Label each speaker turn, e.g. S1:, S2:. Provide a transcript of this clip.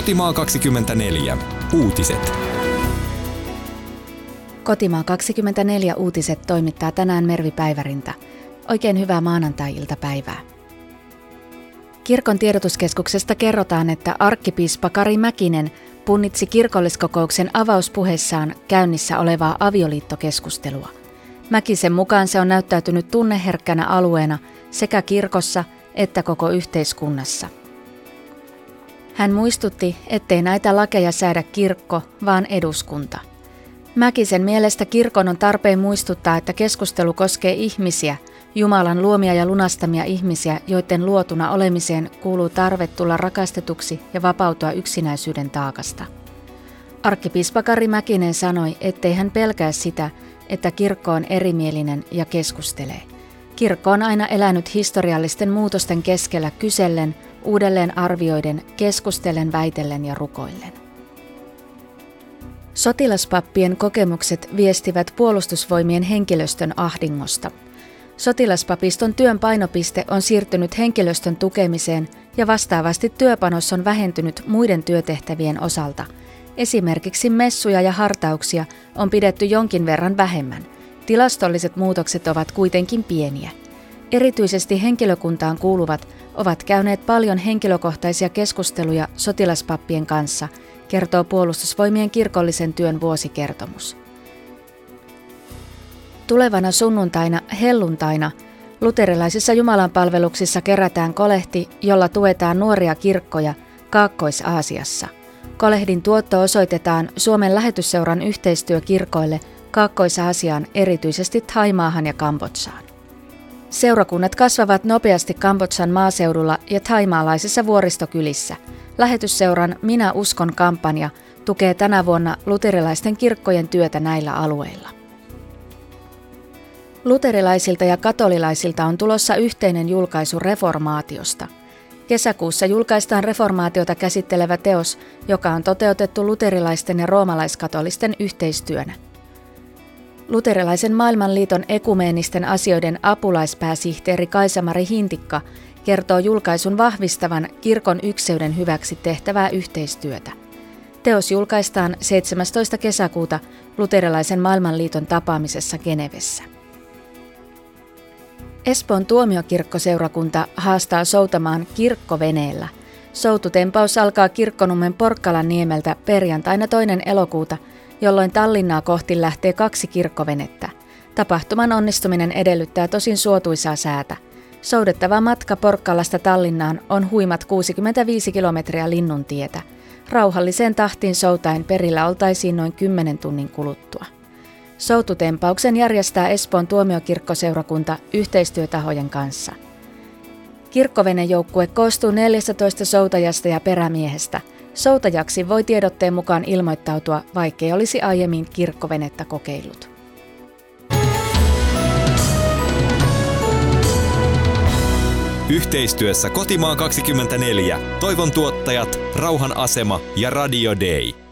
S1: Kotimaa 24. Uutiset.
S2: Kotimaa 24 uutiset toimittaa tänään Mervi Päivärinta. Oikein hyvää maanantai-iltapäivää. Kirkon tiedotuskeskuksesta kerrotaan, että arkkipiispa Kari Mäkinen punnitsi kirkolliskokouksen avauspuheessaan käynnissä olevaa avioliittokeskustelua. Mäkisen mukaan se on näyttäytynyt tunneherkkänä alueena sekä kirkossa että koko yhteiskunnassa. Hän muistutti, ettei näitä lakeja säädä kirkko, vaan eduskunta. Mäkisen mielestä kirkon on tarpeen muistuttaa, että keskustelu koskee ihmisiä, Jumalan luomia ja lunastamia ihmisiä, joiden luotuna olemiseen kuuluu tarve tulla rakastetuksi ja vapautua yksinäisyyden taakasta. Arkkipiispa Kari Mäkinen sanoi, ettei hän pelkää sitä, että kirkko on erimielinen ja keskustelee. Kirkko on aina elänyt historiallisten muutosten keskellä kysellen, uudelleen arvioiden, keskustellen, väitellen ja rukoillen. Sotilaspappien kokemukset viestivät puolustusvoimien henkilöstön ahdingosta. Sotilaspapiston työn painopiste on siirtynyt henkilöstön tukemiseen ja vastaavasti työpanos on vähentynyt muiden työtehtävien osalta. Esimerkiksi messuja ja hartauksia on pidetty jonkin verran vähemmän. Tilastolliset muutokset ovat kuitenkin pieniä. Erityisesti henkilökuntaan kuuluvat ovat käyneet paljon henkilökohtaisia keskusteluja sotilaspappien kanssa, kertoo Puolustusvoimien kirkollisen työn vuosikertomus. Tulevana sunnuntaina, helluntaina, luterilaisissa jumalanpalveluksissa kerätään kolehti, jolla tuetaan nuoria kirkkoja Kaakkois-Aasiassa. Kolehdin tuotto osoitetaan Suomen Lähetysseuran yhteistyökirkoille Kaakkois-Aasiaan, erityisesti Thaimaahan ja Kambodsaan. Seurakunnat kasvavat nopeasti Kambodžan maaseudulla ja thaimaalaisissa vuoristokylissä. Lähetysseuran Minä uskon -kampanja tukee tänä vuonna luterilaisten kirkkojen työtä näillä alueilla. Luterilaisilta ja katolilaisilta on tulossa yhteinen julkaisu reformaatiosta. Kesäkuussa julkaistaan reformaatiota käsittelevä teos, joka on toteutettu luterilaisten ja roomalaiskatolisten yhteistyönä. Luterilaisen maailmanliiton ekumeenisten asioiden apulaispääsihteeri Kaisa-Mari Hintikka kertoo julkaisun vahvistavan kirkon ykseyden hyväksi tehtävää yhteistyötä. Teos julkaistaan 17. kesäkuuta Luterilaisen maailmanliiton tapaamisessa Genevessä. Espoon tuomiokirkkoseurakunta haastaa soutamaan kirkkoveneellä. Soututempaus alkaa Kirkkonummen Porkkalanniemeltä perjantaina 2. elokuuta, jolloin Tallinnaa kohti lähtee 2 kirkkovenettä. Tapahtuman onnistuminen edellyttää tosin suotuisaa säätä. Soudettava matka Porkkalasta Tallinnaan on huimat 65 kilometriä Linnuntietä. Rauhalliseen tahtiin soutaen perillä oltaisiin noin 10 tunnin kuluttua. Soututempauksen järjestää Espoon tuomiokirkkoseurakunta yhteistyötahojen kanssa. Kirkkovenejoukkue koostuu 14 soutajasta ja perämiehestä. Soutajaksi voi tiedotteen mukaan ilmoittautua, vaikkei olisi aiemmin kirkkovenettä kokeillut.
S1: Yhteistyössä Kotimaa 24. Toivon tuottajat, Rauhan asema ja Radio Day.